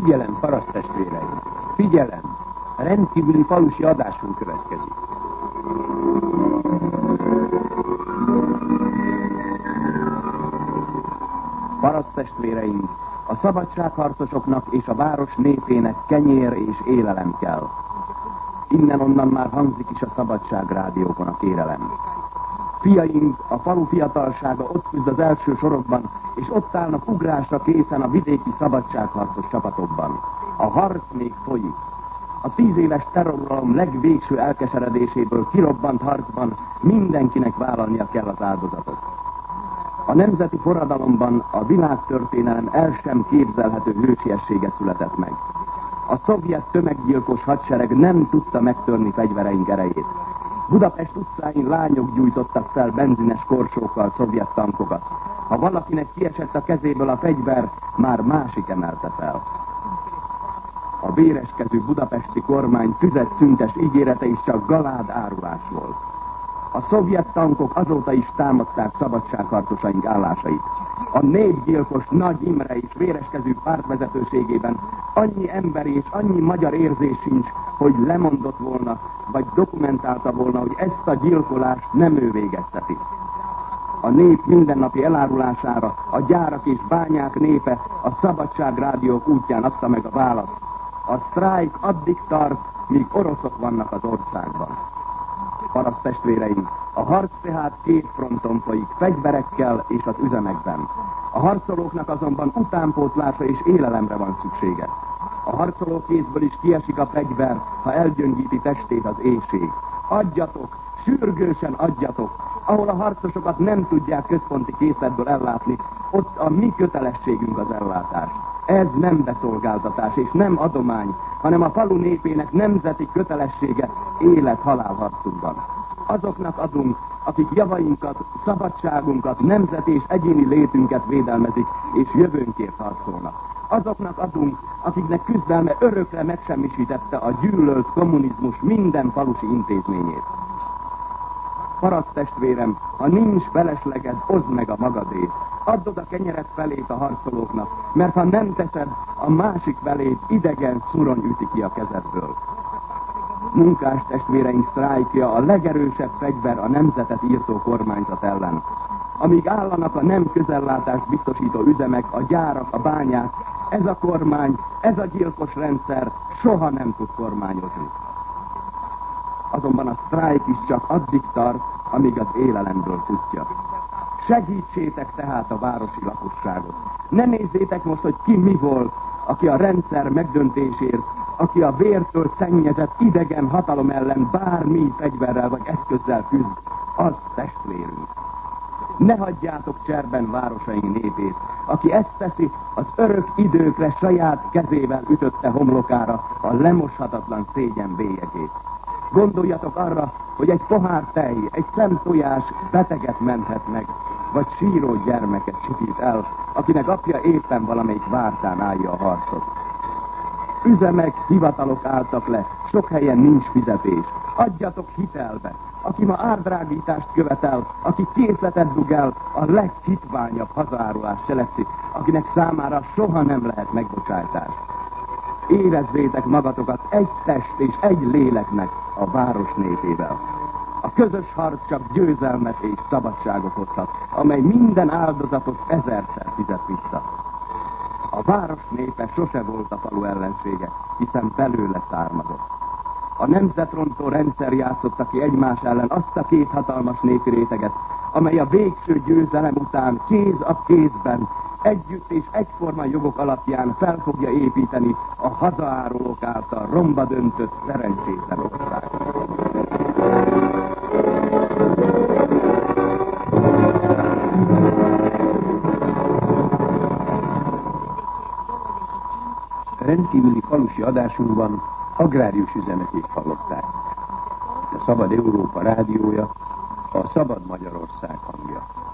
Figyelem, paraszttestvéreim! Figyelem! Rendkívüli falusi adásunk következik. Paraszttestvéreim! A szabadságharcosoknak és a város népének kenyér és élelem kell. Innen-onnan már hangzik is a szabadságrádiókon a kérelem. Fiaink, a falu fiatalsága ott küzd az első sorokban, és ott állnak ugrásra készen a vidéki szabadságharcos csapatokban. A harc még folyik. A 10 éves terroruralom legvégső elkeseredéséből kirobbant harcban mindenkinek vállalnia kell az áldozatot. A nemzeti forradalomban a világtörténelem el sem képzelhető hősiessége született meg. A szovjet tömeggyilkos hadsereg nem tudta megtörni fegyvereink erejét. Budapest utcáin lányok gyújtottak fel benzines korsókkal szovjet tankokat. Ha valakinek kiesett a kezéből a fegyver, már másik emelte fel. A véreskezű budapesti kormány tüzet szüntes ígérete is csak galád árulás volt. A szovjet tankok azóta is támadták szabadságharcosaink állásait. A népgyilkos Nagy Imre és véreskezű pártvezetőségében annyi emberi és annyi magyar érzés sincs, hogy lemondott volna, vagy dokumentálta volna, hogy ezt a gyilkolást nem ő végezteti. A nép mindennapi elárulására a gyárak és bányák népe a szabadságrádiók útján adta meg a választ. A sztrájk addig tart, míg oroszok vannak az országban. Paraszttestvéreim, a harc tehát két fronton folyik, fegyverekkel és az üzemekben. A harcolóknak azonban utánpótlásra és élelemre van szüksége. A harcoló kézből is kiesik a fegyver, ha elgyöngíti testét az éhség. Adjatok, sürgősen adjatok! Ahol a harcosokat nem tudják központi készletből ellátni, ott a mi kötelességünk az ellátás. Ez nem beszolgáltatás és nem adomány, hanem a falu népének nemzeti kötelessége élet-halál harcunkban. Azoknak adunk, akik javainkat, szabadságunkat, nemzeti és egyéni létünket védelmezik és jövőnkért harcolnak. Azoknak adunk, akiknek küzdelme örökre megsemmisítette a gyűlölt kommunizmus minden falusi intézményét. Paraszttestvérem, ha nincs felesleged, oszd meg a magadét. Add oda kenyeret felét a harcolóknak, mert ha nem teszed, a másik felét idegen szurony üti ki a kezedből. Munkástestvéreink sztrájkja a legerősebb fegyver a nemzetet írtó kormányzat ellen. Amíg állanak a nem közellátást biztosító üzemek, a gyárak, a bányák, ez a kormány, ez a gyilkos rendszer soha nem tud kormányozni. Azonban a sztrájk is csak addig tart, amíg az élelemből futja. Segítsétek tehát a városi lakosságot. Ne nézzétek most, hogy ki mi volt, aki a rendszer megdöntésért, aki a vértől szennyezett idegen hatalom ellen bármi fegyverrel vagy eszközzel küzd, az testvérünk. Ne hagyjátok cserben városaink népét. Aki ezt teszi, az örök időkre saját kezével ütötte homlokára a lemoshatatlan szégyen bélyegét. Gondoljatok arra, hogy egy pohár tej, egy szem tojás beteget menthet meg, vagy síró gyermeket csipít el, akinek apja éppen valamelyik vártán állja a harcot. Üzemek, hivatalok álltak le, sok helyen nincs fizetés. Adjatok hitelbe. Aki ma árdrágítást követel, aki készletet dug el, a leghitványabb hazaárulást cselekszik, akinek számára soha nem lehet megbocsájtás. Érezzétek magatokat egy test és egy léleknek a város népével. A közös harc csak győzelmet és szabadságot hozhat, amely minden áldozatot 1000-szer fizet vissza. A város népe sose volt a falu ellensége, hiszen belőle származott. A nemzetrontó rendszer játszotta ki egymás ellen azt a két hatalmas népi réteget, amely a végső győzelem után kéz a kézben, együtt és egyforma jogok alapján fel fogja építeni a hazaárulók által romba döntött szerencsétlen országot. Rendkívüli falusi adásunkban agrárius üzenetét hallották. A Szabad Európa rádiója, a Szabad Magyarország hangja.